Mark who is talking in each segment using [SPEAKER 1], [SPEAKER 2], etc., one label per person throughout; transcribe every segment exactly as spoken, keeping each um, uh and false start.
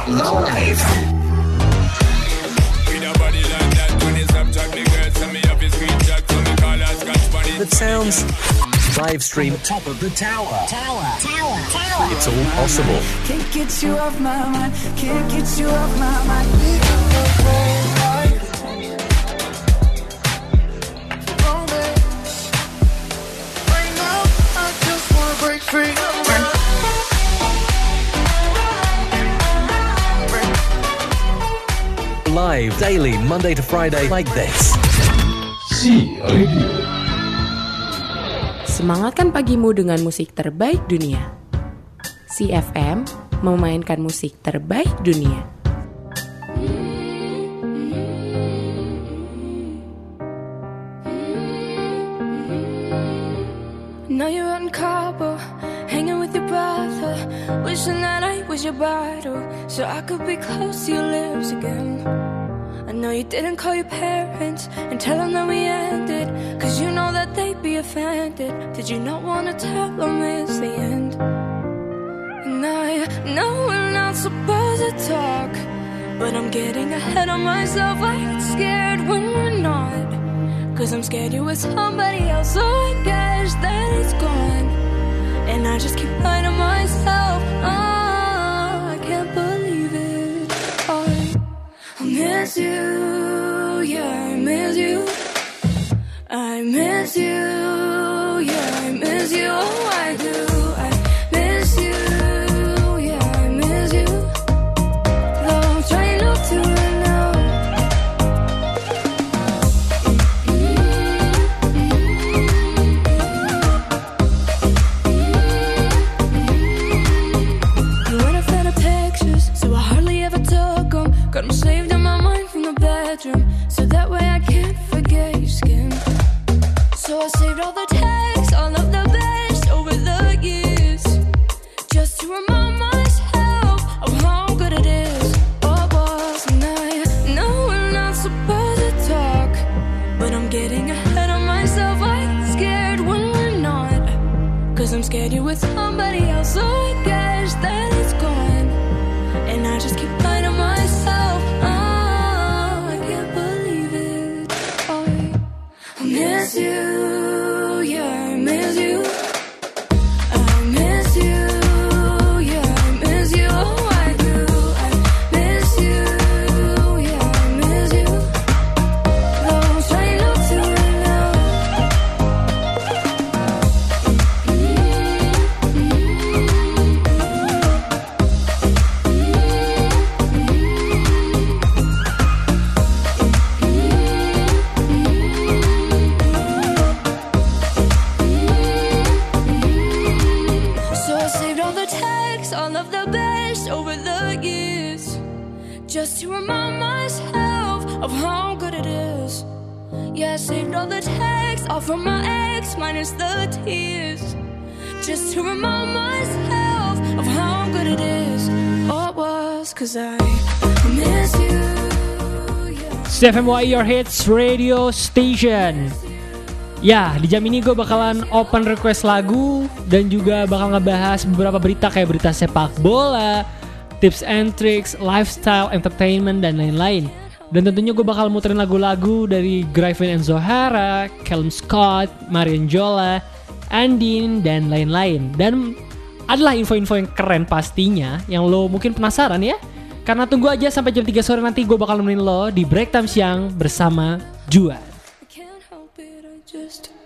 [SPEAKER 1] Live.
[SPEAKER 2] That sounds live stream
[SPEAKER 1] Top of the tower.
[SPEAKER 3] Tower, tower, tower.
[SPEAKER 2] It's all possible.
[SPEAKER 4] Can't get you off my mind. Can't get you off my mind. Right now, I just wanna break free.
[SPEAKER 2] Live daily, Monday to Friday, like this.
[SPEAKER 1] C Radio.
[SPEAKER 5] Semangatkan pagimu dengan musik terbaik dunia. C F M memainkan musik terbaik dunia.
[SPEAKER 6] Now you're out in Cabo, hanging with your brother, wishing that I was your bottle, so I could be close to your lips again. I know you didn't call your parents and tell them that we ended, cause you know that they'd be offended. Did you not wanna tell them it's the end? And I know we're not supposed to talk, but I'm getting ahead of myself. I get scared when we're not, cause I'm scared you're with somebody else. So I guess that it's gone, and I just keep lying to myself. Oh, I can't believe it. Oh, I miss you, yeah, I miss you. I miss you, yeah, I miss you. Oh, I do. I miss you, yeah, I miss you. Though I'm trying not to right now. You weren't a fan of pictures, so I hardly ever took them. Got them saved in my mind from the bedroom, so that way I can't forget your skin. So I saved all the texts, all of the best over the years, just to remind myself of how good it is. Oh, was and I know we're not supposed to talk, but I'm getting ahead of myself. I get scared when we're not, cause I'm scared you're with somebody else. So I guess that it's gone, and I just keep lying to myself. Oh, I can't believe it. Oh, I miss you, yeah, I miss you. I miss you, yeah, I miss you. Oh, I do. I miss you, yeah, I miss you. Though I'm trying not to right now. So I saved all the texts, all of the best over the years, just to remind myself of how good it is. Yeah, I saved all the texts, all from my ex, minus the tears, just to remind myself of how good it is. Oh, it was, cause I miss you, yeah.
[SPEAKER 7] C F M Y, your hits radio station. Ya, di jam ini gue bakalan open request lagu dan juga bakal ngebahas beberapa berita kayak berita sepak bola, tips and tricks, lifestyle, entertainment, dan lain-lain. Dan tentunya gue bakal muterin lagu-lagu dari Gryphon and Zohara, Callum Scott, Marian Jola, Andin, dan lain-lain. Dan adalah info-info yang keren pastinya, yang lo mungkin penasaran ya. Karena tunggu aja sampai jam tiga sore nanti gue bakal nemenin lo di Break Time Siang bersama Juan.
[SPEAKER 6] Just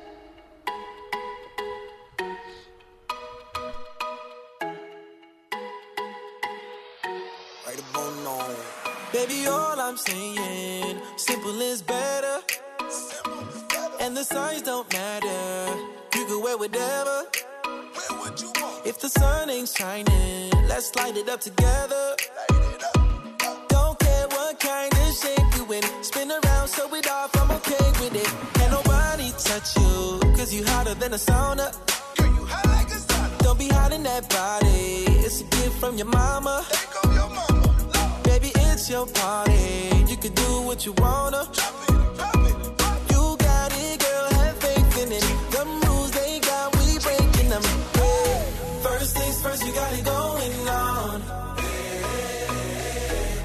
[SPEAKER 8] right about now. Baby, all I'm saying, simple is better. And the size don't matter. You can wear whatever. Wear what you want. If the sun ain't shining, let's light it up together. Don't care what kind of shape you in. Spin around, show it off, I'm okay with it. Can't nobody touch you, cause you hotter than a sauna. Girl, you hot like a sauna. Don't be hiding that body, it's a gift from your mama. Take off your mama. Baby, it's your party, you can do what you wanna. Drop it, drop it, drop it. You got it, girl, have faith in it. The rules they got, we breaking them. Hey, first things first, you got it going on. Hey,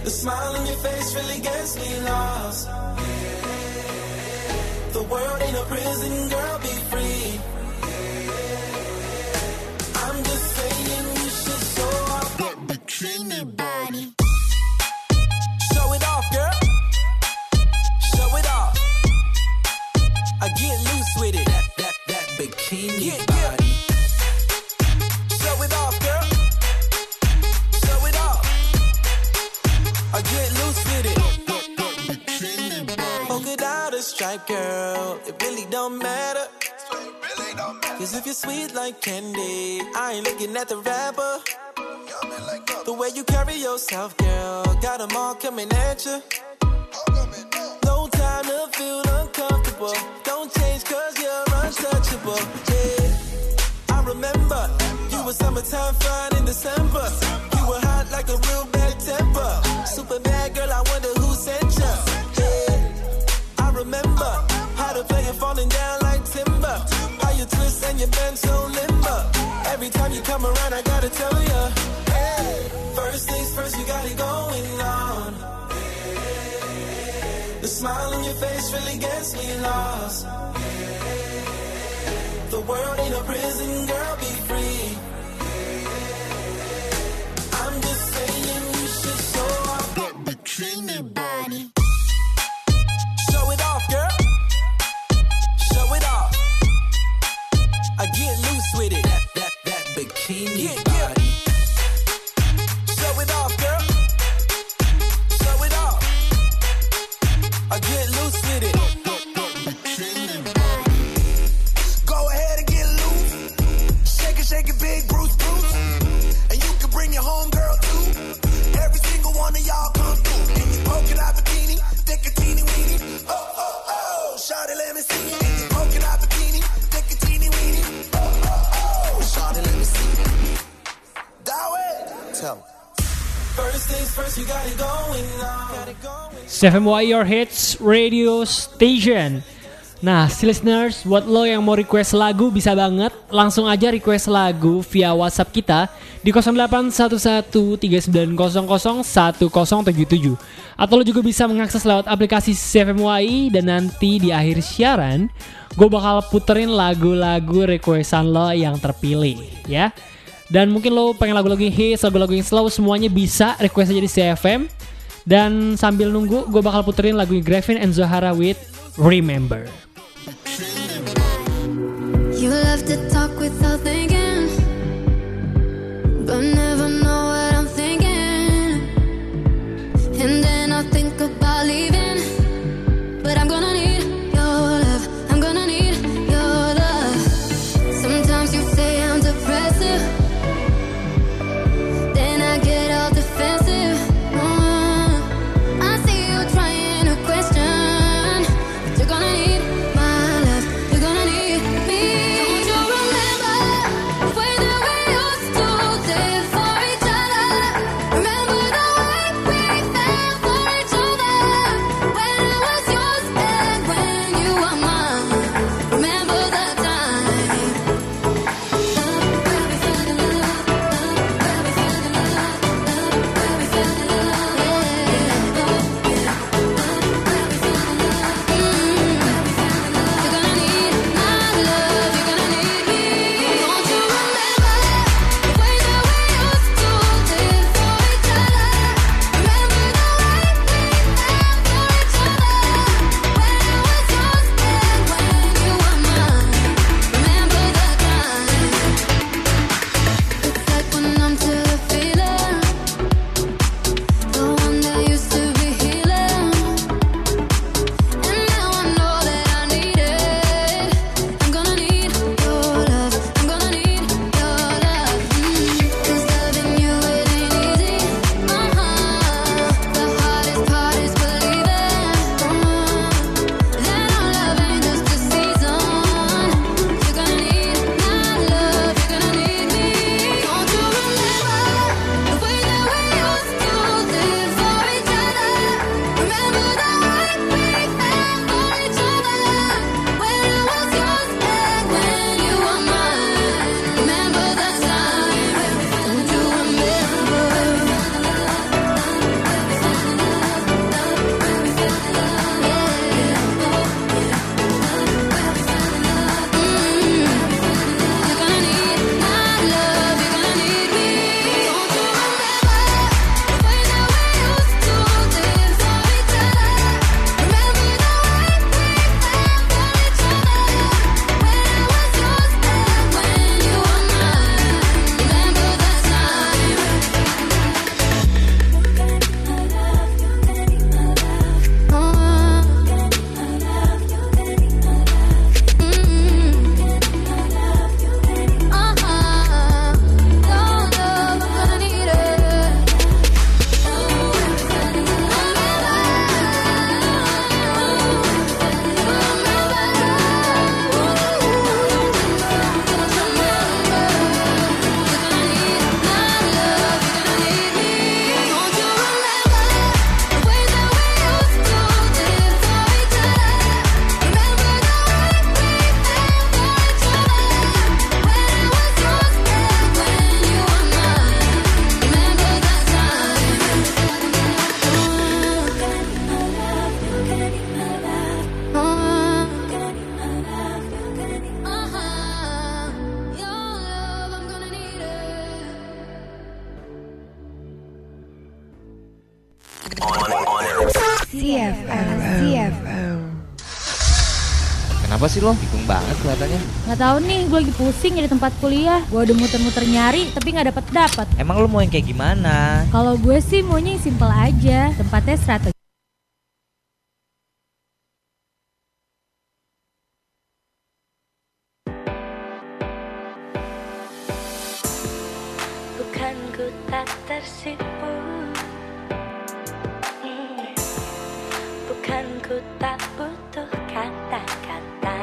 [SPEAKER 8] The smile on your face really gets me lost. The world ain't a prison, girl, be free. I'm just saying you should show off that bikini body. Show it off, girl. Show it off. I get loose with it. That, that, that bikini yeah, body. Yeah. Show it off, girl. Show it off. I get loose with it. Polka dot or stripe, girl. It really don't matter. Cause if you're sweet like candy, I ain't looking at the rapper. The way you carry yourself, girl, got them all coming at you. No time to feel uncomfortable. Don't change cause you're untouchable. Yeah, I remember you were summertime fun in December. You were hot like a real bad temper. Super bad girl, I wonder who sent you. Yeah, I remember how to play it falling down like timber. How you twist and you bend so limber. Every time you come around, I gotta tell you. Hey, first things first, you got it going on. The smile on your face really gets me lost. The world ain't a prison, girl, be free. I'm just saying you should show off that bikini body. Show it off, girl. Show it off. I get loose with it. That, that, that bikini yeah, body. Yeah. Show it off, girl. Show it off. I get loose with it. Go ahead and get loose. Shake it, shake it, big Bruce, Bruce. And you can bring your home girl too. Every single one of y'all come through. And you poking out bikini, thick a teeny weeny. Oh, oh, oh, shawty, let me see. And you poking out bikini, thick a teeny weeny. Oh, oh, oh, shawty, let me see. That way. Tell me. First things first, you got it going on.
[SPEAKER 7] C F M Y Your Hits Radio Station. Nah, si listeners, buat lo yang mau request lagu bisa banget langsung aja request lagu via WhatsApp kita di nol delapan satu satu tiga sembilan nol nol satu nol tujuh tujuh. Atau lo juga bisa mengakses lewat aplikasi C F M Y dan nanti di akhir siaran gue bakal puterin lagu-lagu requestan lo yang terpilih ya. Dan mungkin lo pengen lagu-lagu hits, lagu-lagu yang slow, semuanya bisa request aja di C F M. Dan sambil nunggu, gue bakal puterin lagu Gravin and Zohara with Remember.
[SPEAKER 6] You love to talk without thinking, but never know what I'm thinking. And then I think about leaving, but I'm gonna need your love. I'm gonna need your love. Sometimes you say I'm depressive, then I get all defensive. Mm. I see you trying to question, but you're gonna need my love. You're gonna need me. Don't you remember?
[SPEAKER 3] C F M, C F M.
[SPEAKER 9] Kenapa sih lo? Bingung banget kelihatannya.
[SPEAKER 10] Nggak tahu nih, gue lagi pusing di tempat kuliah. Gue udah muter-muter nyari, tapi nggak dapet dapat.
[SPEAKER 9] Emang lo mau yang kayak gimana?
[SPEAKER 10] Kalau gue sih maunya yang simple aja. Tempatnya strategi.
[SPEAKER 6] Bukan ku tak tersipu, hmm. Bukan ku tak butuh kata-kata,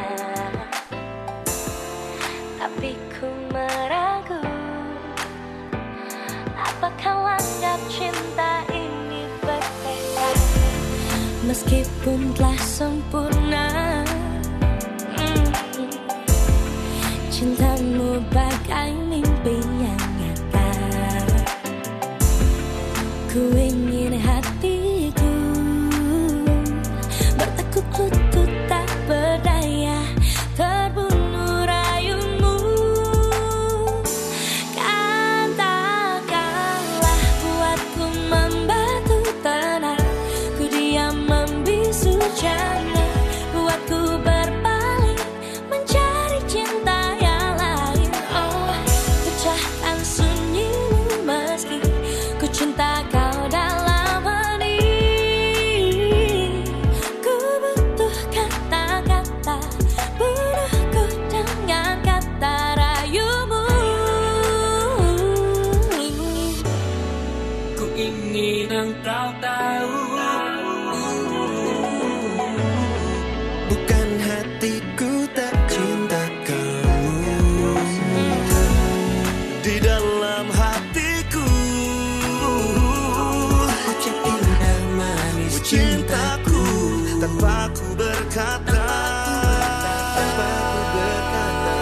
[SPEAKER 6] tapi ku meragu. Apakah langgam cinta ini berbeda? Meskipun telah sempurna, hmm. Cintamu bagai mimpi yang nyata. Ku ingin hatiku bertekuk lutut tak berdaya, terbunuh rayumu. Katakanlah buatku membatu tenang, ku diam membisu jangan buatku berpaling mencari cinta yang lain. Oh, pecahkan sunyimu meski ku cinta kau dalam hati. Ku butuh kata-kata, bunuhku dengan kata rayumu.
[SPEAKER 8] Ku ingin engkau tahu, bukan hatiku tak cinta kamu. Di dalam hatiku ucap indah manis cintaku, tanpa ku berkata, tanpa ku berkata.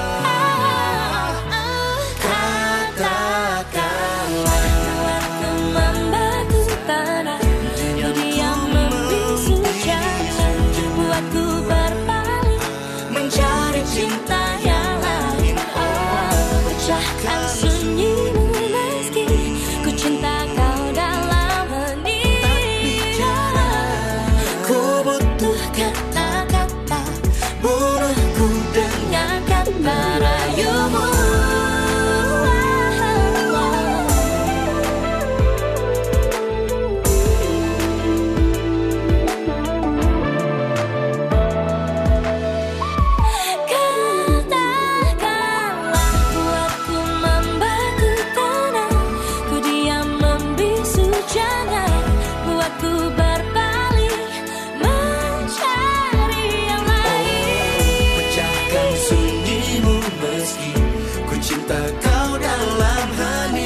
[SPEAKER 6] Katakanlah buatku membatu tenang, ku diam membisu jangan buatku berpaling mencari cinta yang lain. Oh, pecahkan sunyimu meski ku cinta kau dalam hati. Ku butuh kata-kata, bunuhku dengan kata rayumu. Katakanlah buatku membatu tenang, ku diam membisu jangan buatku berpaling mencari yang lain.
[SPEAKER 8] Pecahkan sunyimu meski ku cinta kau dalam hati.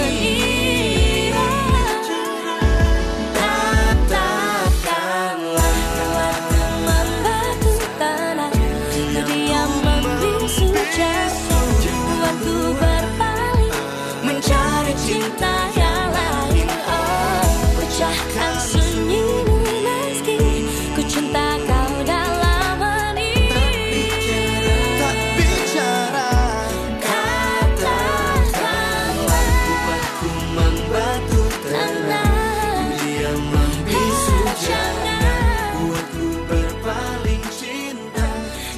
[SPEAKER 6] Katakanlah buatku membatu tenang, ku diam membisu jangan buatku berpaling mencari cinta yang lain. Oh, pecahkan sunyimu meski ku cinta kau dalam hati.
[SPEAKER 8] Tak bicara,
[SPEAKER 6] Katakanlah
[SPEAKER 8] buatku membatu tenang, ku diam membisu jangan buatku berpaling cinta.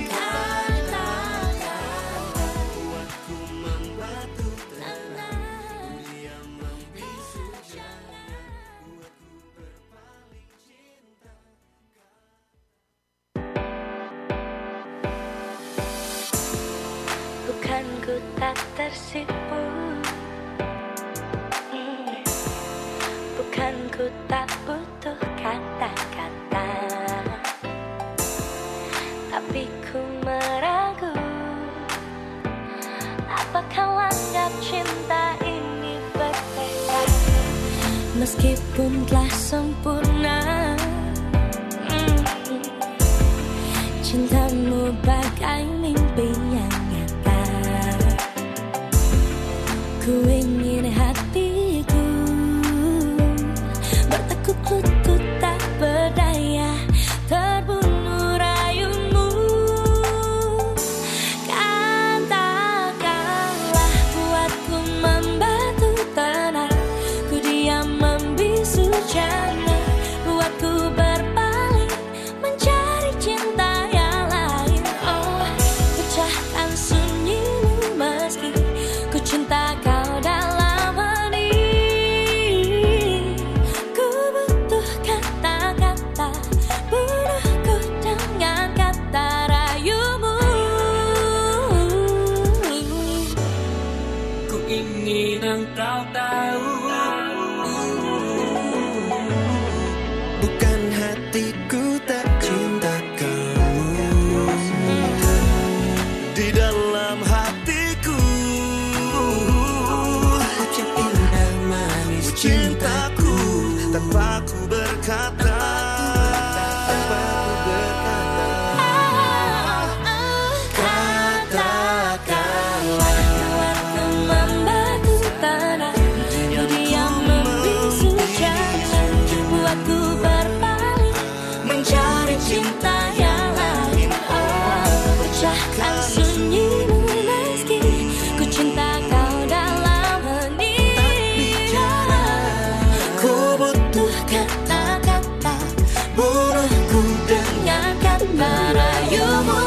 [SPEAKER 8] Buatku membatu tenang, ku diam membisu jangan buatku berpaling cinta.
[SPEAKER 6] Bukan ku tak tersipu, hmm. Bukan ku tak butuh kata-kata, tapi ku meragu. Apakah langgam cinta ini berbeda? Meskipun telah sempurna, hmm. Cintamu bagai mimpi yang nyata. Ku ingin hatiku bertekuk lutut tak berdaya, terbunuh rayumu. Katakanlah buatku membatu tenang, ku diam membisu jangan
[SPEAKER 8] tanpa ku berkata. Tanpa ku berkata.
[SPEAKER 6] Katakanlah buatku membatu tanah, ku diam membisu jalan, buatku berpaling mencari cinta yang lain. Oh, pecahkan sunyimu meski ku cinta kau dalam hening. Ku butuh kata-kata, bunuhku dengan kata rayumu.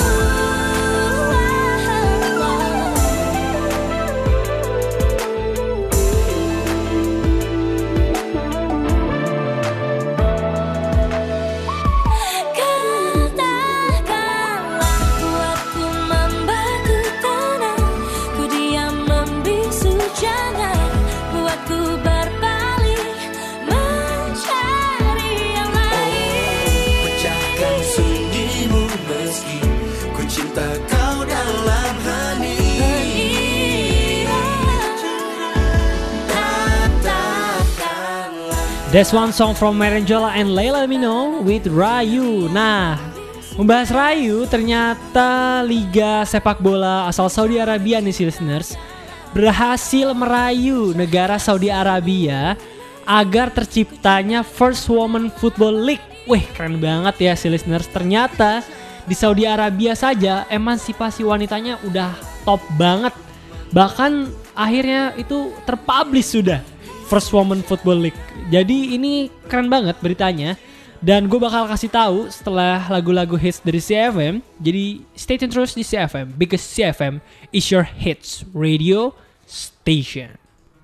[SPEAKER 7] That's one song from Marangela and Leila Mino with Rayu. Nah, membahas Rayu, ternyata Liga Sepak Bola asal Saudi Arabia nih listeners berhasil merayu negara Saudi Arabia agar terciptanya First Women Football League. Wih, keren banget ya si listeners. Ternyata di Saudi Arabia saja emansipasi wanitanya udah top banget. Bahkan akhirnya itu terpublish sudah First Women Football League. Jadi ini keren banget beritanya. Dan gue bakal kasih tahu setelah lagu-lagu hits dari C F M. Jadi stay tune terus di C F M, because C F M is your hits radio station.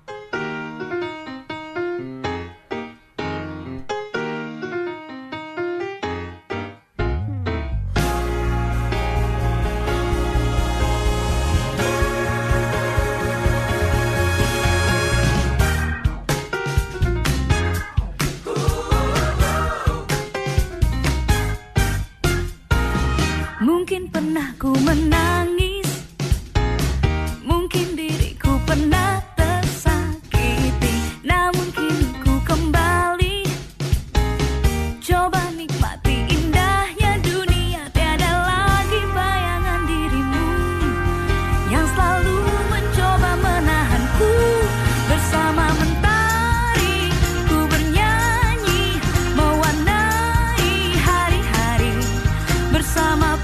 [SPEAKER 6] Mungkin pernah ku menangis, mungkin diriku pernah tersakiti, namun kini ku kembali, coba nikmati indahnya dunia. Tiada lagi bayangan dirimu yang selalu mencoba menahanku. Bersama mentari ku bernyanyi, mewarnai hari-hari. Bersama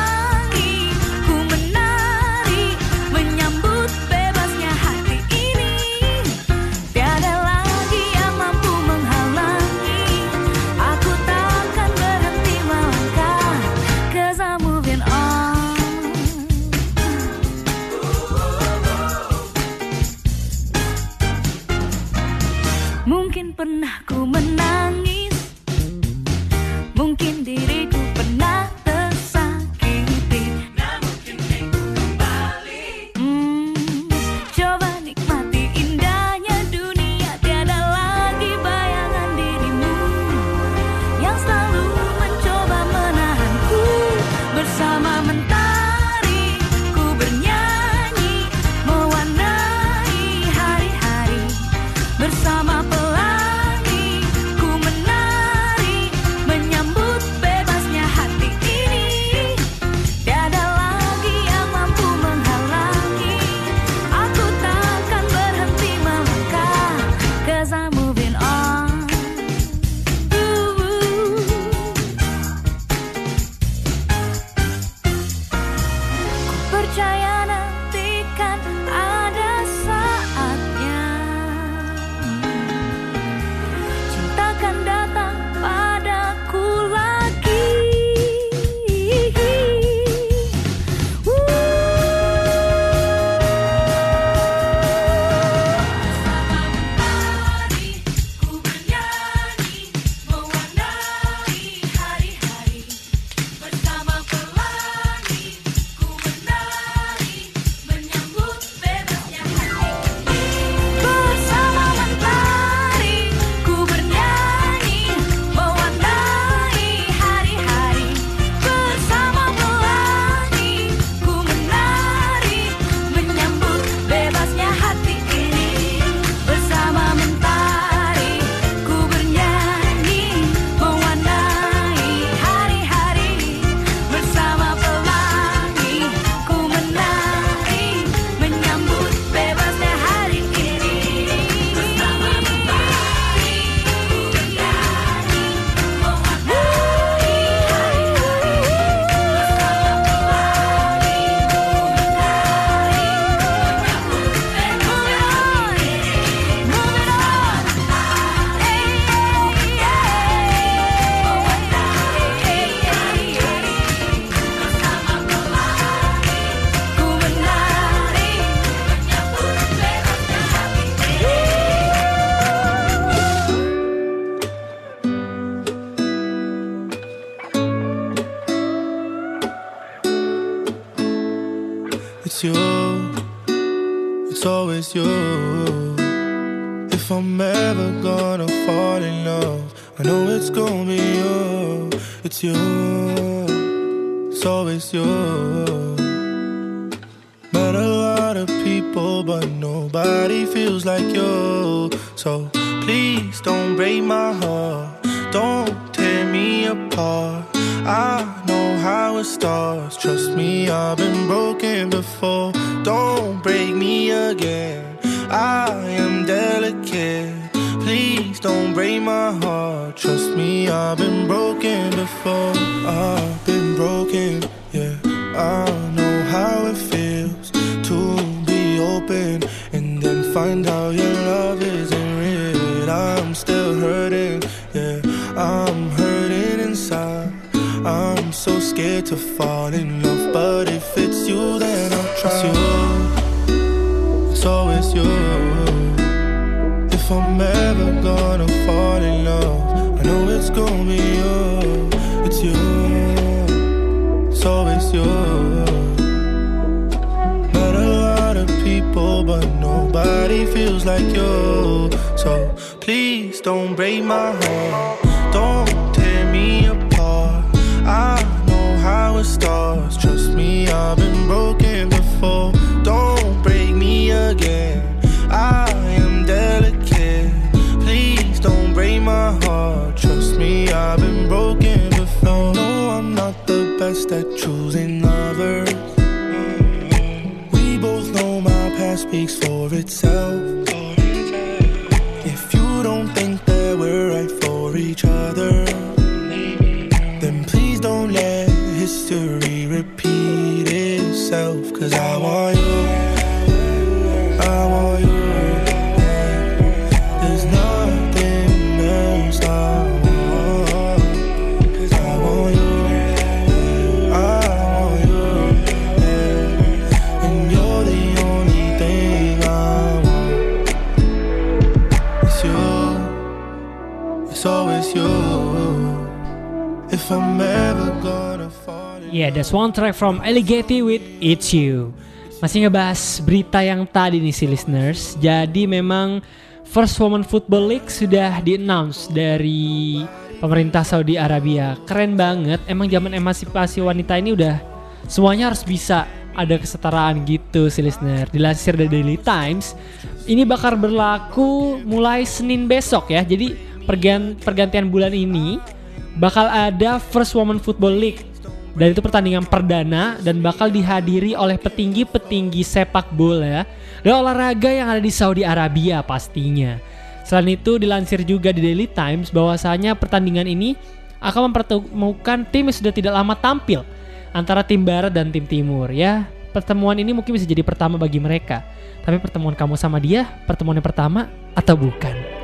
[SPEAKER 6] pernah ku menangis, mungkin diriku pernah tersakiti, namun kini ku kembali. Hmm, coba nikmati indahnya dunia. Tiada lagi bayangan dirimu yang selalu mencoba menahanku. Bersama mentari ku bernyanyi, mewarnai hari-hari. Bersama pelangi ku menari, menyambut bebasnya
[SPEAKER 11] it's you. If I'm ever gonna fall in love, I know it's gonna be you. It's you, so it's you. Met a lot of people, but nobody feels like you. So please don't break my heart, don't tear me apart. I know how it starts, trust me, I've been broken before. Don't break me again, I am delicate. Please don't break my heart, trust me, I've been broken before. I've been broken, yeah, I know how it feels to be open and then find out your love isn't real. I'm still hurting, yeah, I'm hurting inside. I'm so scared to fall in love, but if it's you, then I'll trust you. It's always you. If I'm ever gonna fall in love, I know it's gonna be you. It's you. It's always you. Met a lot of people, but nobody feels like you. So please don't break my heart, don't tear me apart. I know how it starts, trust me, I've been broken before. Don't break me again, I am delicate. Please don't break my heart, trust me, I've been broken before. No, I'm not the best at choosing lovers. We both know my past speaks for itself. If you don't think that we're right for each other, then please don't let history repeat itself. Cause I want you, I want you. There's nothing else I want. Cause I want you, I want you. And you're the only thing I want. It's you, it's always you. If I'm ever gonna fall in
[SPEAKER 7] Yeah, that's one track from Alligator with It's You. Masih ngebahas berita yang tadi nih si listeners. Jadi memang First Women Football League sudah di-announce dari pemerintah Saudi Arabia. Keren banget. Emang zaman emansipasi wanita ini udah semuanya harus bisa ada kesetaraan gitu si listener. Dilansir dari Daily Times, ini bakal berlaku mulai Senin besok ya. Jadi pergan- pergantian bulan ini bakal ada First Women Football League. Dan itu pertandingan perdana dan bakal dihadiri oleh petinggi-petinggi sepak bola dan olahraga yang ada di Saudi Arabia pastinya. Selain itu dilansir juga di Daily Times bahwasanya pertandingan ini akan mempertemukan tim yang sudah tidak lama tampil antara tim barat dan tim timur ya. Pertemuan ini mungkin bisa jadi pertama bagi mereka. Tapi pertemuan kamu sama dia, pertemuan yang pertama atau bukan?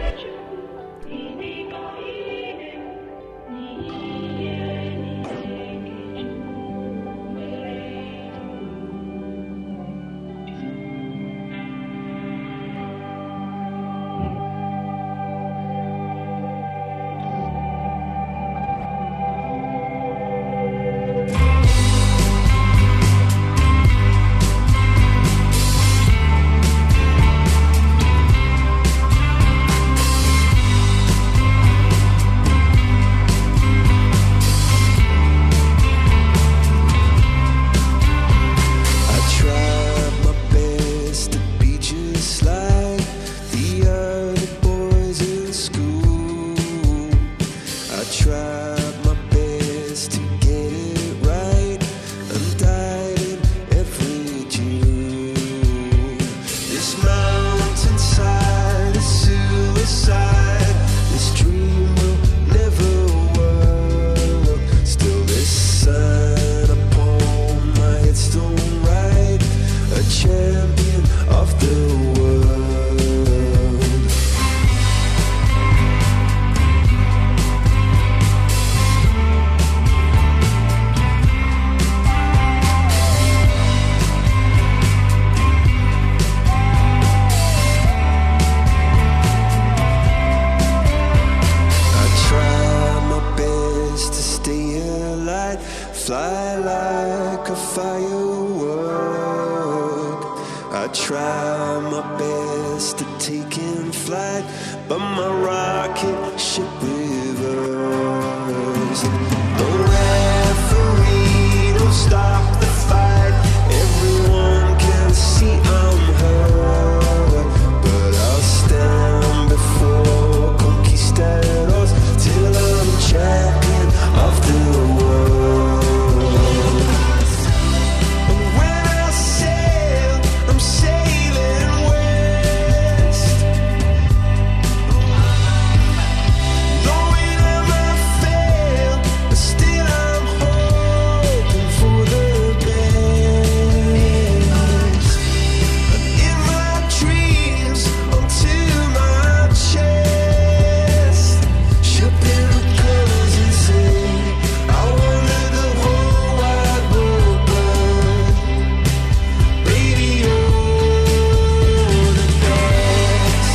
[SPEAKER 12] try my best to taking flight, but my rocket ship reversed. The referee don't stop the fight. Everyone can see I'm hurt, but I'll stand before conquistadors till I'm champion of the world. And when I sail, I'm sailing west, knowing I might fail, but still I'm hoping for the best. And in my dreams, onto my chest, shipping the colors and say, I wanted the whole wide world, but baby, you're the best.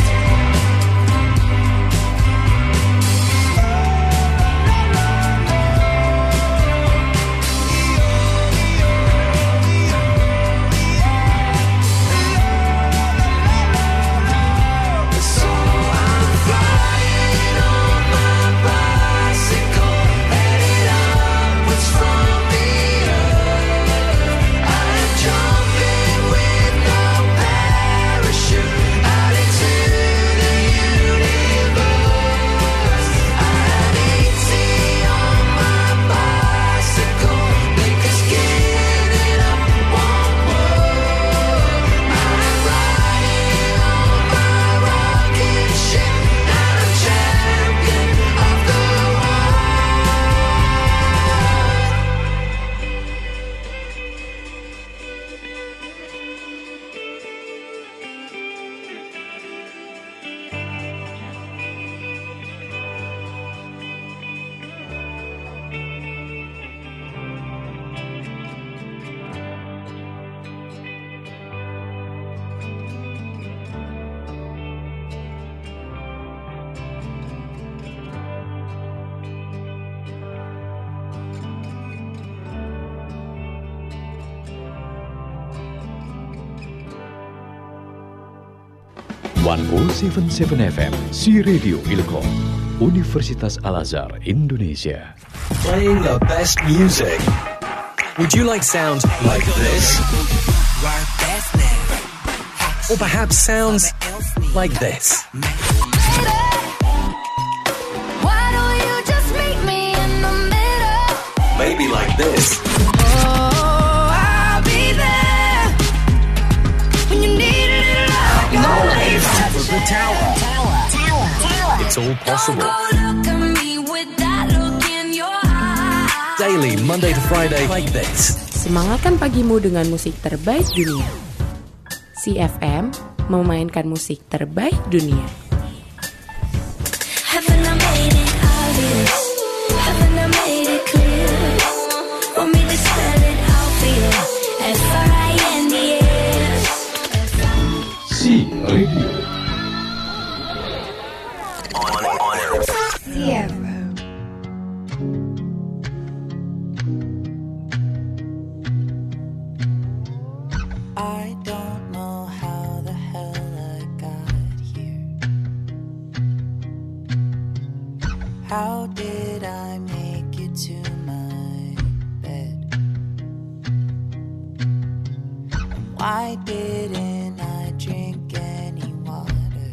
[SPEAKER 12] So I'm flying on my bicycle, headed upwards from the earth. I'm jumping with no parachute out into the universe. I'm eating on my bicycle, because getting up won't work. I'm riding on my rocket ship, and I'm champion of the world.
[SPEAKER 1] seratus tujuh puluh tujuh F M C Radio Ilkom, Universitas Al-Azhar Indonesia.
[SPEAKER 2] Playing the best music. Would you like sounds like this? Or perhaps sounds like this?
[SPEAKER 6] Why don't you just meet me in the middle?
[SPEAKER 2] Maybe like this.
[SPEAKER 6] Oh, I'll be there when you need a little love.
[SPEAKER 2] Live from the tower. It's all possible.
[SPEAKER 6] Don't go look at me with that look in your eye.
[SPEAKER 2] Daily, Monday to Friday, like this.
[SPEAKER 5] Semangatkan pagimu dengan musik terbaik dunia. C F M memainkan musik terbaik dunia.
[SPEAKER 6] Haven't I made it obvious? Haven't I made it clear? Want me to spell it out for you? F R I N D S.
[SPEAKER 1] C Radio.
[SPEAKER 3] C F O.
[SPEAKER 4] I don't know how the hell I got here. How did I make it to my bed? Why didn't I drink any water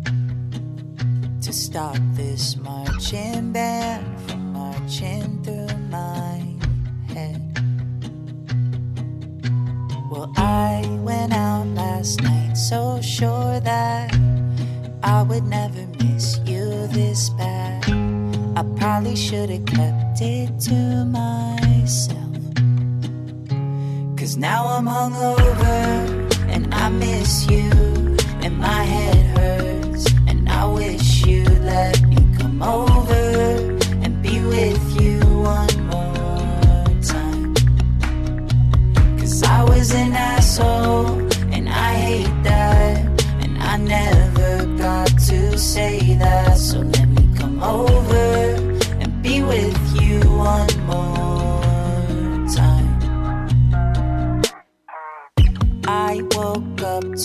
[SPEAKER 4] to stop this marching band from marching through my head? Well, I went out last night so sure that I would never miss you this bad. I probably should have kept it to myself, 'cause now I'm hungover and I miss you and my head hurts and I wish you'd let me come over and be with you one more time. 'Cause I was an asshole and I hate that, and I never got to say that. So let me come over and be with you one more time. I woke up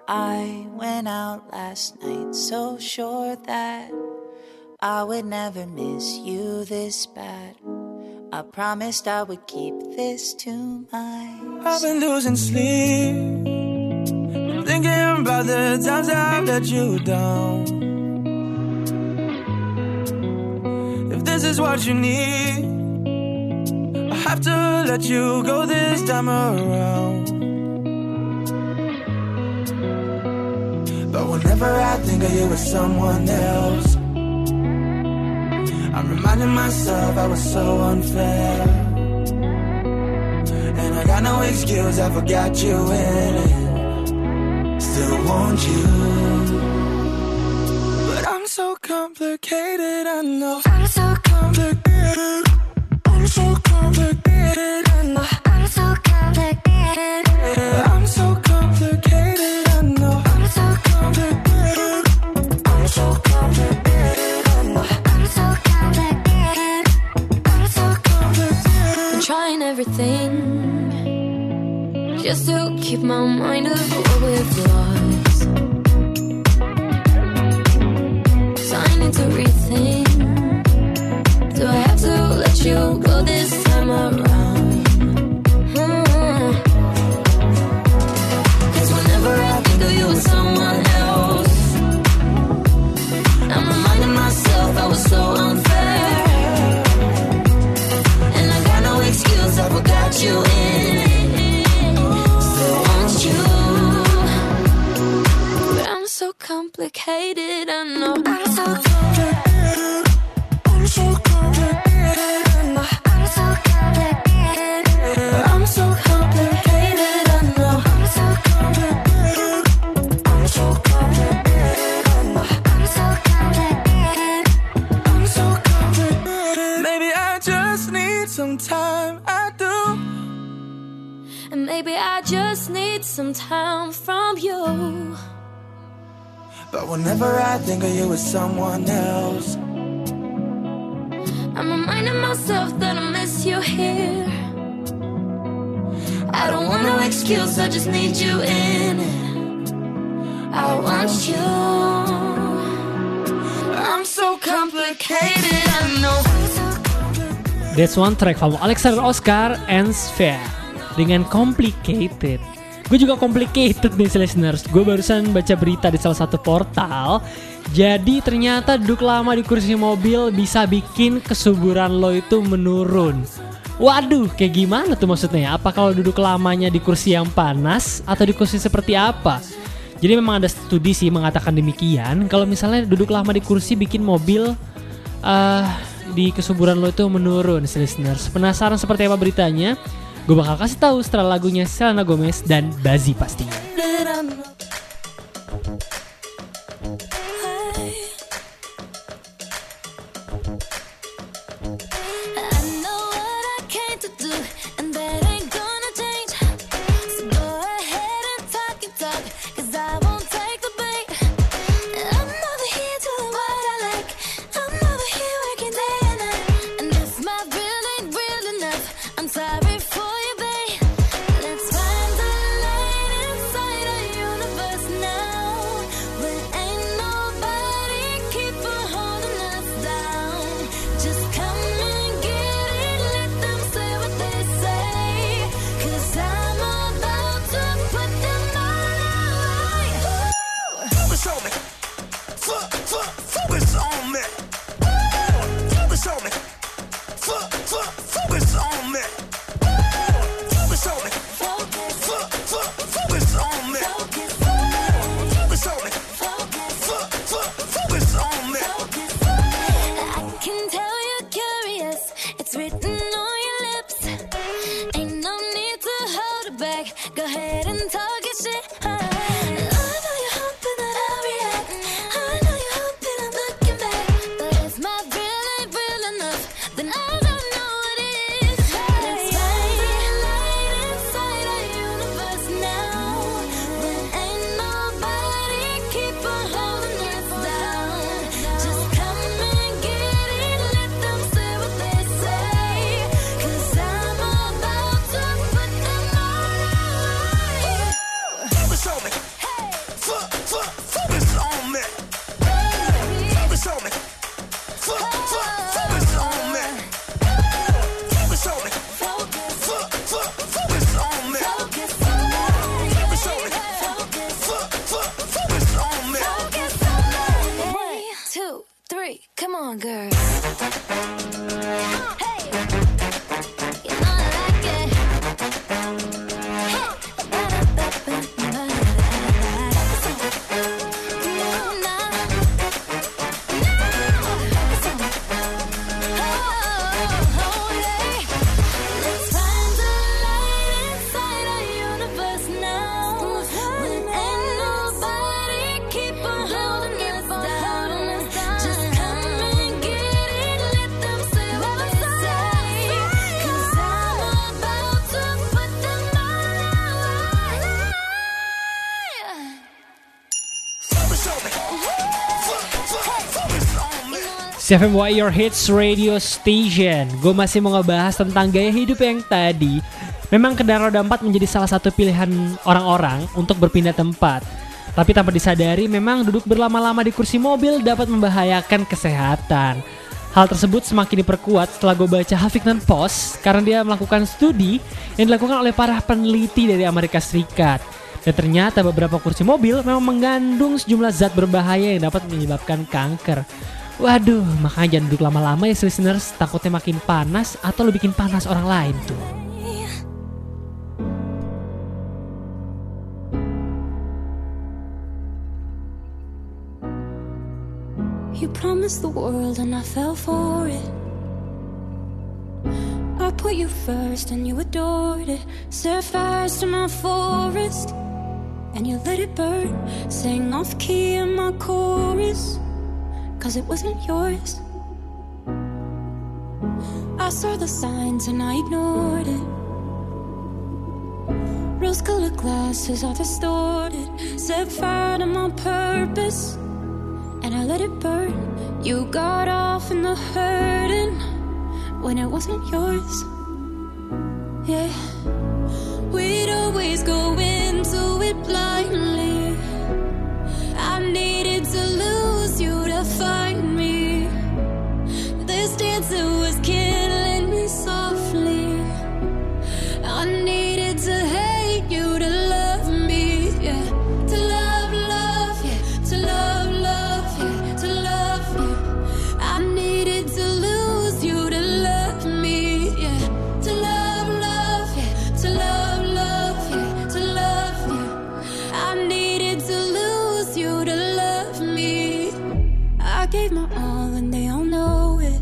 [SPEAKER 4] I went out last night so sure that I would never miss you this bad. I promised I would keep this to myself.
[SPEAKER 13] I've been losing sleep, thinking about the times I've let you down. If this is what you need, I have to let you go this time around. But whenever I think of you with someone else, I'm reminding myself I was so unfair. And I got no excuse, I forgot you in it. Still want you, but I'm so complicated, I know. I'm so complicated, I'm so complicated, I know. I'm so complicated, I'm so complicated, I know. I'm so complicated, I'm so complicated, I know. I'm so complicated, I'm so complicated.
[SPEAKER 6] Been trying everything just to keep my mind off what we've lost. So I need to rethink. Do I have to let you go this time around? Hmm. Cause whenever I think of you with someone else, I'm reminding myself I was so unfair. And I got no excuse, I forgot you in it. So complicated, I know. I'm so complicated, I'm so complicated, I know. I'm so complicated, I'm so complicated, I know. I'm so complicated, I'm so complicated, I know. I'm so complicated,
[SPEAKER 13] I'm so complicated. Maybe I just need some time, I do.
[SPEAKER 6] and maybe I just need some time from you.
[SPEAKER 13] But whenever I think of you with someone else,
[SPEAKER 6] I'm reminding myself that I miss you here. I don't want no excuse, I just need you in it. I want you. I'm so complicated, I know.
[SPEAKER 7] That's one track from Alexander Oscar and Sphere dengan Complicated. Gue juga complicated nih listeners. Gue barusan baca berita di salah satu portal. Jadi ternyata duduk lama di kursi mobil bisa bikin kesuburan lo itu menurun. Waduh, kayak gimana tuh maksudnya? Apa kalau duduk lamanya di kursi yang panas atau di kursi seperti apa? Jadi memang ada studi sih mengatakan demikian. Kalau misalnya duduk lama di kursi bikin mobil uh, di kesuburan lo itu menurun, listeners. Penasaran seperti apa beritanya? Gue bakal kasih tahu setelah lagunya Selena Gomez dan Bazzi pastinya.
[SPEAKER 13] Focus on me. Focus on me. Focus on me. Focus on me. Focus on me. Focus on me. Focus on me.
[SPEAKER 6] One, two, three, come on, girl. Hey, you know I like it.
[SPEAKER 7] C F M Y Your Hits Radio Station. Gue masih mau ngebahas tentang gaya hidup yang tadi. Memang kendaraan roda empat menjadi salah satu pilihan orang-orang untuk berpindah tempat. Tapi tanpa disadari, memang duduk berlama-lama di kursi mobil dapat membahayakan kesehatan. Hal tersebut semakin diperkuat setelah gue baca Huffington Post karena dia melakukan studi yang dilakukan oleh para peneliti dari Amerika Serikat. Dan ternyata beberapa kursi mobil memang mengandung sejumlah zat berbahaya yang dapat menyebabkan kanker. Waduh, makanya jangan duduk lama-lama ya listeners, takutnya makin panas atau lu bikin panas orang lain tuh.
[SPEAKER 6] You promised the world and I fell for it. I put you first and you adored it. Set fires to my forest and you let it burn. Sang off key in my chorus, cause it wasn't yours. I saw the signs and I ignored it. Rose-colored glasses are distorted. Set fire to my purpose and I let it burn. You got off in the hurting when it wasn't yours. Yeah, we'd always go into it blindly. I needed to lose you to find me. This dancer was killing me softly. I needed to hate you to love me, yeah. To love, love, yeah. To love, love, yeah. To love you. I needed to lose you to love me, yeah. To love, love, yeah. To love, love, yeah. To love you. I needed to lose you to love me. I gave my all and they all know it.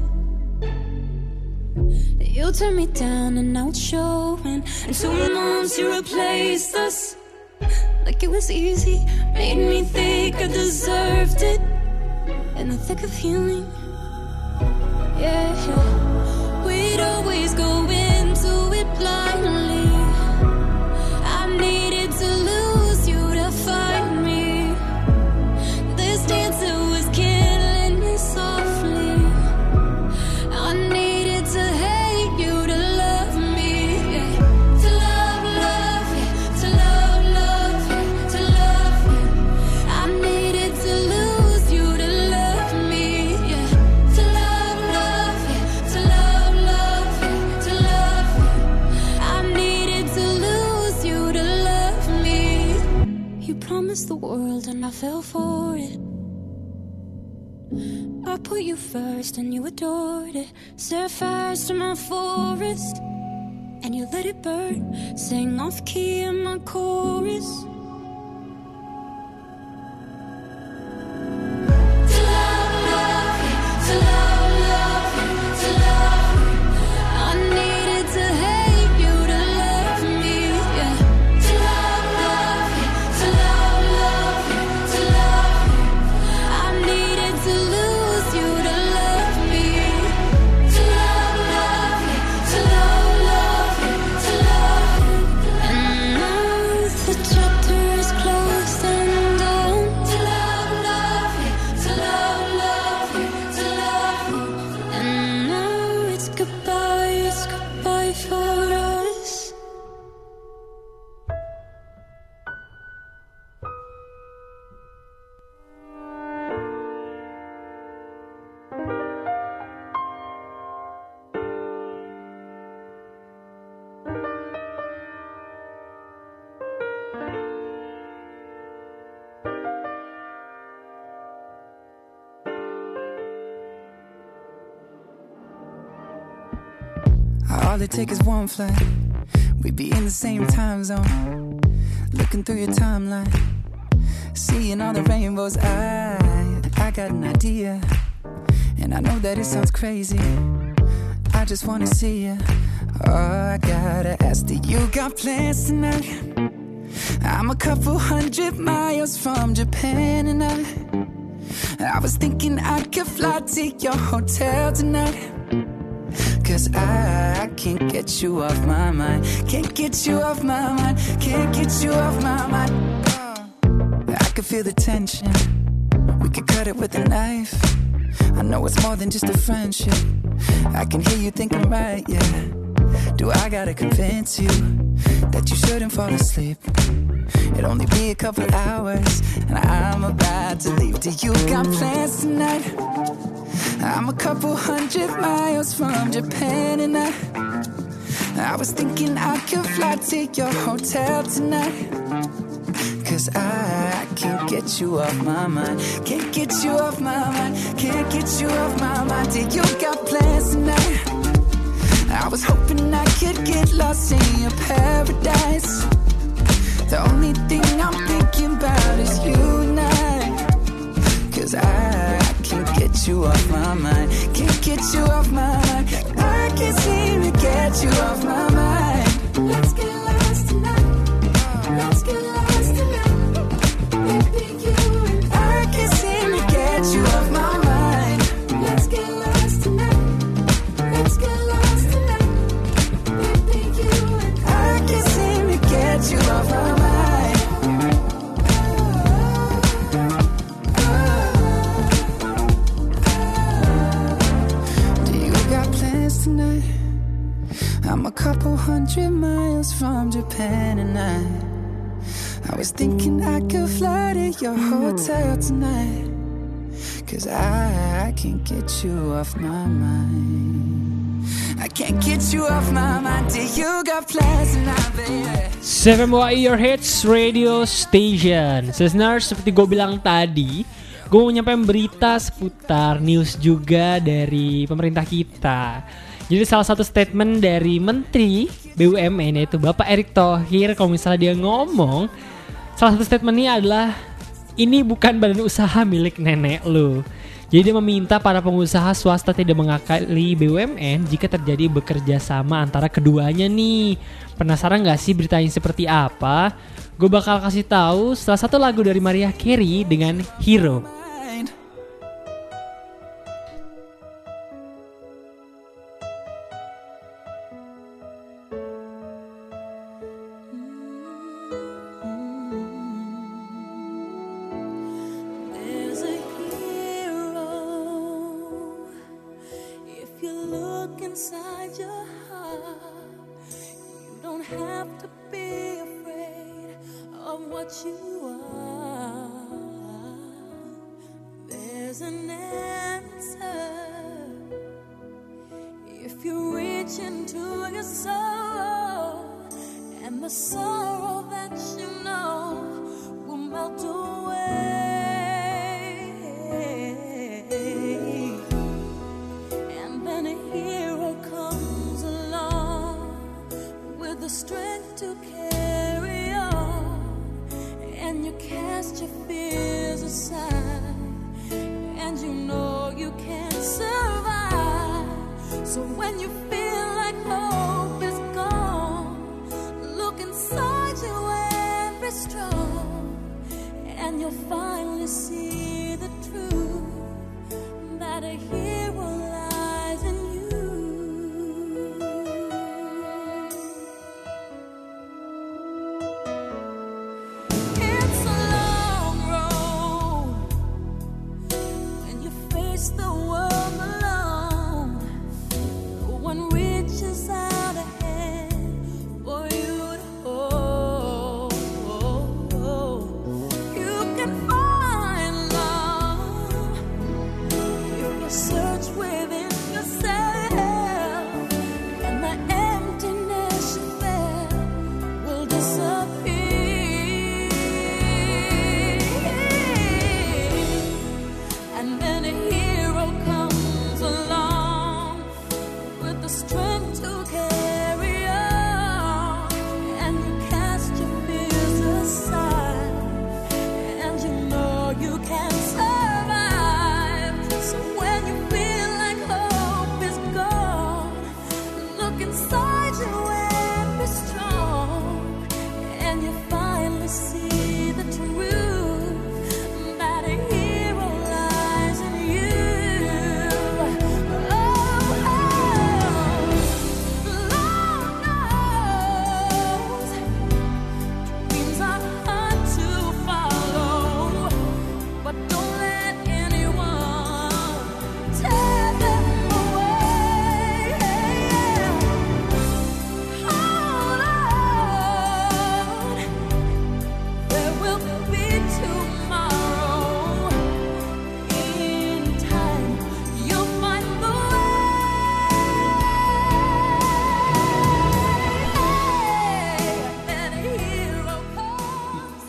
[SPEAKER 6] You turned me down and now it's showing. And two months you replaced us like it was easy. Made me think I deserved it in the thick of healing. Yeah, we'd always go into it blindly. I needed to lose you to find me. This dancer was killing me softly. I needed to hate you to love me, yeah. To love, love, yeah. To love, love, yeah. To love you. I needed to lose you to love me, yeah. To love, love, yeah. To love, love, yeah. To love you. I needed to lose you to love me. You promised the world and I fell for it. I put you first and you adored it. Set fires to my forest and you let it burn. Sang off key in my chorus. To love, love, yeah. To love, love, yeah. To love you. I needed to hate you to love me, yeah. To love, love, yeah. To love, love, yeah. To love you. I needed to lose you to love me. To love, love, yeah. To love, love, yeah. To love you. And now the chapter
[SPEAKER 14] all it takes is one flight. We'd be in the same time zone, looking through your timeline, seeing all the rainbows. I, I got an idea, and I know that it sounds crazy. I just wanna see you. Oh, I gotta ask, do you got plans tonight? I'm a couple hundred miles from Japan, and I I was thinking I could fly to your hotel tonight. Cause I, I can't get you off my mind. Can't get you off my mind. Can't get you off my mind. uh, I could feel the tension. We could cut it with a knife. I know it's more than just a friendship. I can hear you thinking right, yeah. Do I gotta convince you that you shouldn't fall asleep? It'll only be a couple hours, and I'm about to leave. Do you got plans tonight? I'm a couple hundred miles from Japan, and I I was thinking I could fly to your hotel tonight. Cause I, I can't get you off my mind. Can't get you off my mind. Can't get you off my mind. Do you got plans tonight? I was hoping I could get lost in your paradise. The only thing I'm thinking about is you and I. Cause I, I can't get you off my mind. Can't get you off my mind. I can't seem to get you off my mind. Let's get lost tonight. Let's get lost tonight. Baby, you and I can't seem to get you off my mind. Let's get lost tonight. Let's get lost tonight. Baby, you and I can't seem to get you off my mind. Tonight, I'm a couple hundred miles from Japan, and I I was thinking I could fly to your hotel tonight. Cause I, I can't get you off my mind. I can't get you off my mind. Do you got plans tonight, baby?
[SPEAKER 7] seven Y Your Hits Radio Station. Sesenar, seperti gue bilang tadi, gue mau nyampein berita seputar news juga dari pemerintah kita. Jadi salah satu statement dari Menteri B U M N, yaitu Bapak Erick Thohir, kalau misalnya dia ngomong, salah satu statementnya adalah, ini bukan badan usaha milik nenek lu. Jadi dia meminta para pengusaha swasta tidak mengakali B U M N jika terjadi bekerja sama antara keduanya nih. Penasaran gak sih beritanya seperti apa? Gue bakal kasih tahu salah satu lagu dari Mariah Carey dengan Hero.
[SPEAKER 6] Search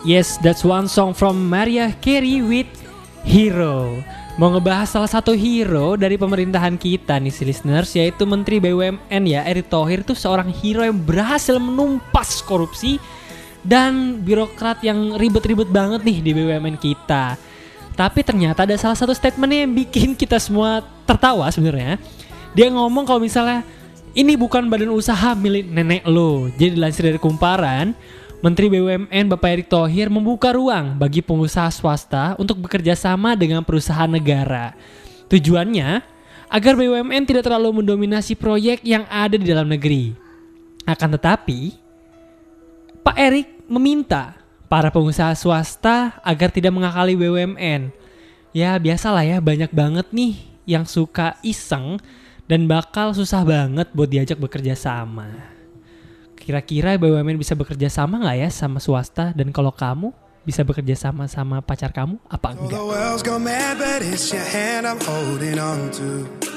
[SPEAKER 7] Yes, that's one song from Mariah Carey with Hero. Mau ngebahas salah satu hero dari pemerintahan kita nih si listeners, yaitu Menteri B U M N ya, Erick Thohir. Itu seorang hero yang berhasil menumpas korupsi dan birokrat yang ribet-ribet banget nih di B U M N kita. Tapi ternyata ada salah satu statementnya yang bikin kita semua tertawa sebenarnya. Dia ngomong kalau misalnya ini bukan badan usaha milik nenek lo. Jadi dilansir dari Kumparan, Menteri B U M N Bapak Erick Thohir membuka ruang bagi pengusaha swasta untuk bekerja sama dengan perusahaan negara. Tujuannya agar B U M N tidak terlalu mendominasi proyek yang ada di dalam negeri. Akan tetapi, Pak Erick meminta para pengusaha swasta agar tidak mengakali B U M N. Ya biasalah ya, banyak banget nih yang suka iseng dan bakal susah banget buat diajak bekerja sama. Kira-kira B U M N bisa bekerja sama gak ya sama swasta? Dan kalau kamu bisa bekerja sama sama pacar kamu, apa enggak?
[SPEAKER 11] The world's gone mad, but it's your hand I'm holding on to.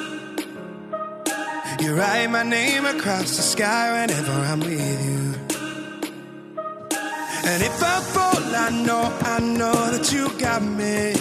[SPEAKER 11] You write my name across the sky whenever I'm with you. And if I fall, I know, I know that you got me.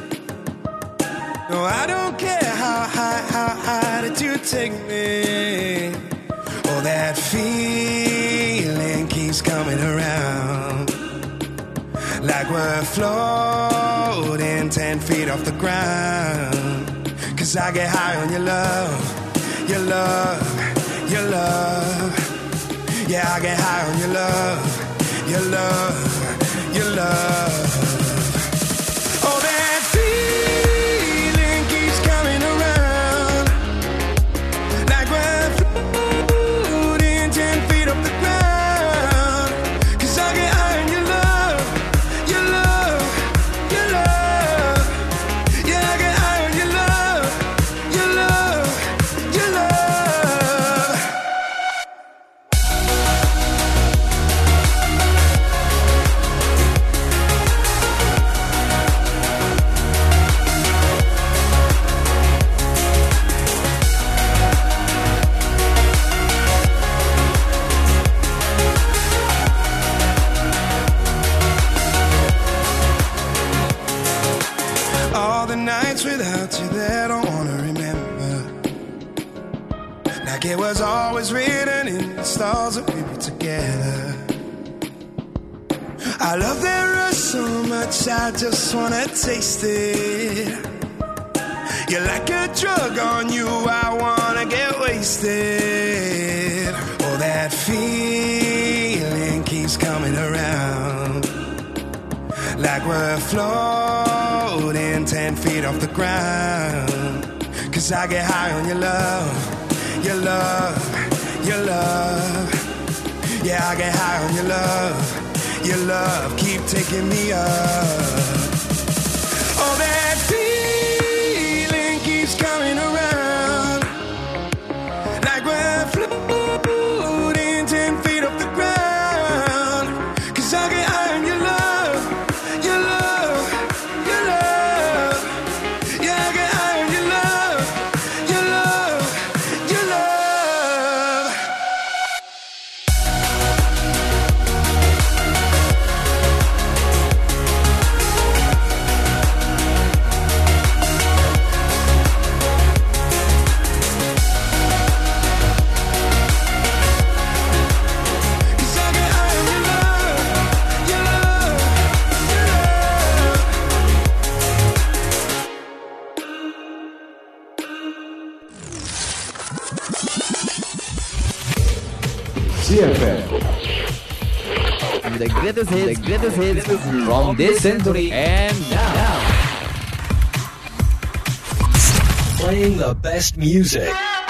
[SPEAKER 11] No, I don't care how high, how high that you take me. Oh, that feeling keeps coming around, like we're floating ten feet off the ground. Cause I get high on your love, your love, your love. Yeah, I get high on your love, your love, your love. Oh, that feeling keeps coming around, like we're floating ten feet off the ground. Cause I get high on your love, your love, your love. Yeah, I get high on your love, your love, your love. All the nights without you that I don't wanna remember, like it was always written in the stars that we were together. I love that rush so much, I just wanna taste it. You're like a drug on you, I wanna get wasted. Oh, that feeling keeps coming around, like we're floating ten feet off the ground. Cause I get high on your love, your love, your love. Yeah, I get high on your love, your love. Keep taking me up. Oh, that feeling keeps coming around, like we're floating ten feet off the ground. Cause I get high on your love, your love, your love. Yeah, I get high on your love, your love, your love. Cause I get high on your love, your love, your love.
[SPEAKER 1] C F M.
[SPEAKER 9] The greatest hits, the greatest hits from this century and now.
[SPEAKER 2] Playing the best music.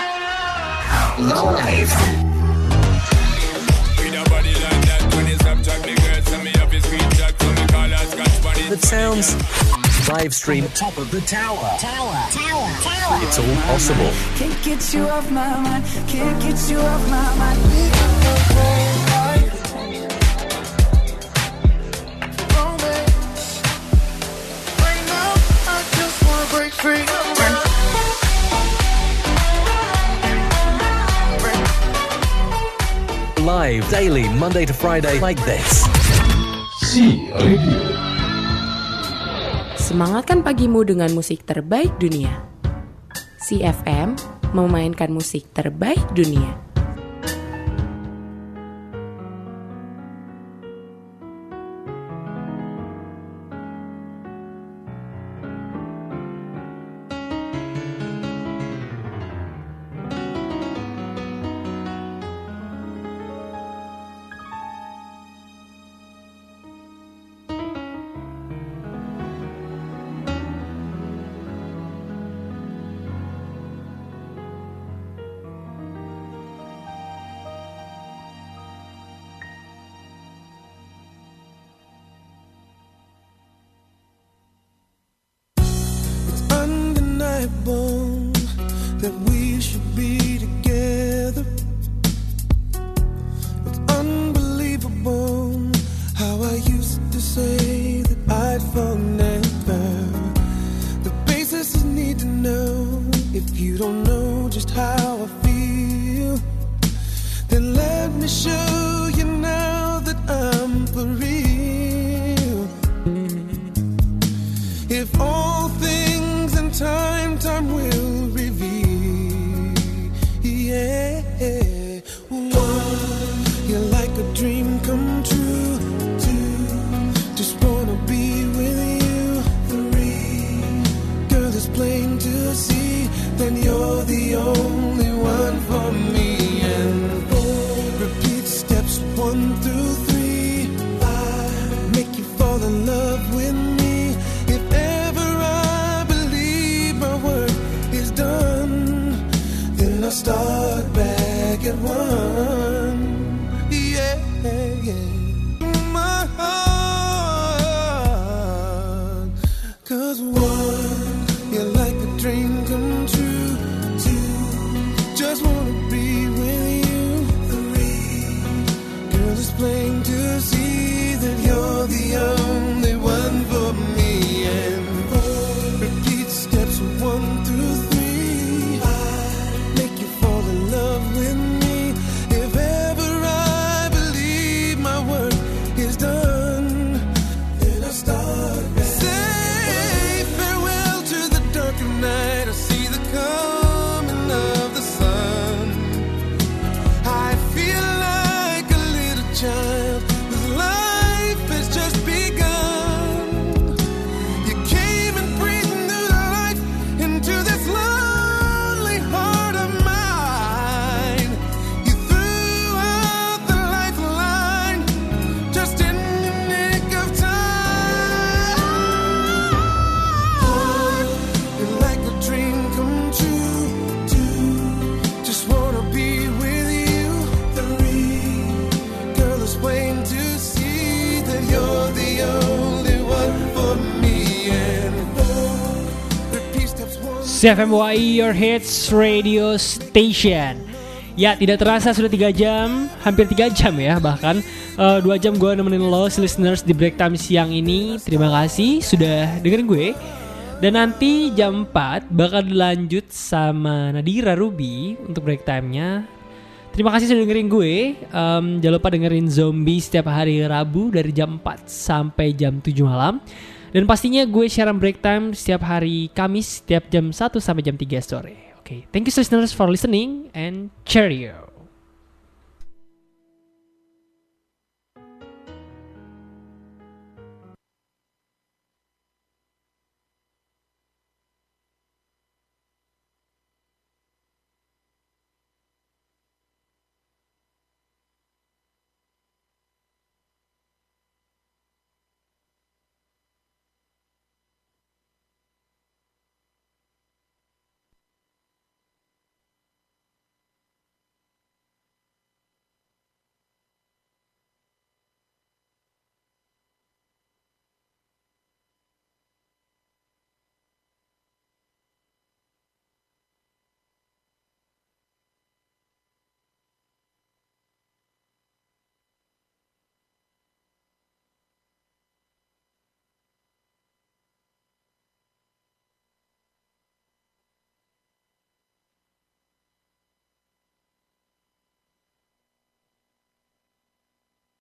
[SPEAKER 2] Live. That sounds live stream top of the tower.
[SPEAKER 4] Tower, tower, tower.
[SPEAKER 2] It's all possible.
[SPEAKER 14] Can't get you off my mind, can't get you off my mind.
[SPEAKER 13] Right now, I just wanna break free.
[SPEAKER 2] Live daily, Monday to Friday, like this.
[SPEAKER 1] C Radio.
[SPEAKER 5] Semangatkan pagimu dengan musik terbaik dunia. C F M memainkan musik terbaik dunia.
[SPEAKER 11] That we should be together. It's unbelievable how I used to say that I'd fall never. The basis is need to know. If you don't know just how I feel, then let me show you now that I'm for real. If all things in time, time will reveal. Yeah, one, you're like a dream come true. Two, just wanna be with you. Three, girl, it's plain to see that you're the only one for me. And four, repeat steps one through three. Five, make you fall in love with me. If ever I believe my work is done, then I'll start back at one. Yeah, yeah. My heart. Cause one, you're like a dream come true. Two, just wanna be with you. Three, girl, it's plain to see that you're the only one for me. And four, repeat steps one through three. Five, make you fall in love with me. If ever I believe my work is done, then I start back. Say farewell to the dark of night. I see the coming of the sun. I feel like a little child whose life has just begun. You came and breathed new life into this lonely heart of mine. You threw out the lifeline just in the nick of time. You're like a dream come true. Two, just wanna be with you. Three, girl, it's plain to see that you're the only one for me. And four, repeat steps one.
[SPEAKER 7] C F M Y Your Hits Radio Station. Ya, tidak terasa sudah tiga jam, hampir tiga jam ya bahkan. Uh, dua jam gue nemenin lo listeners di break time siang ini. Terima kasih sudah dengerin gue. Dan nanti jam empat bakal dilanjut sama Nadira Ruby untuk break time-nya. Terima kasih sudah dengerin gue. Um, jangan lupa dengerin Zombie setiap hari Rabu dari jam empat sampai jam tujuh malam. Dan pastinya gue siaran break time setiap hari Kamis setiap jam satu sampai jam tiga sore. Oke, okay. Thank you listeners for listening and cheerio.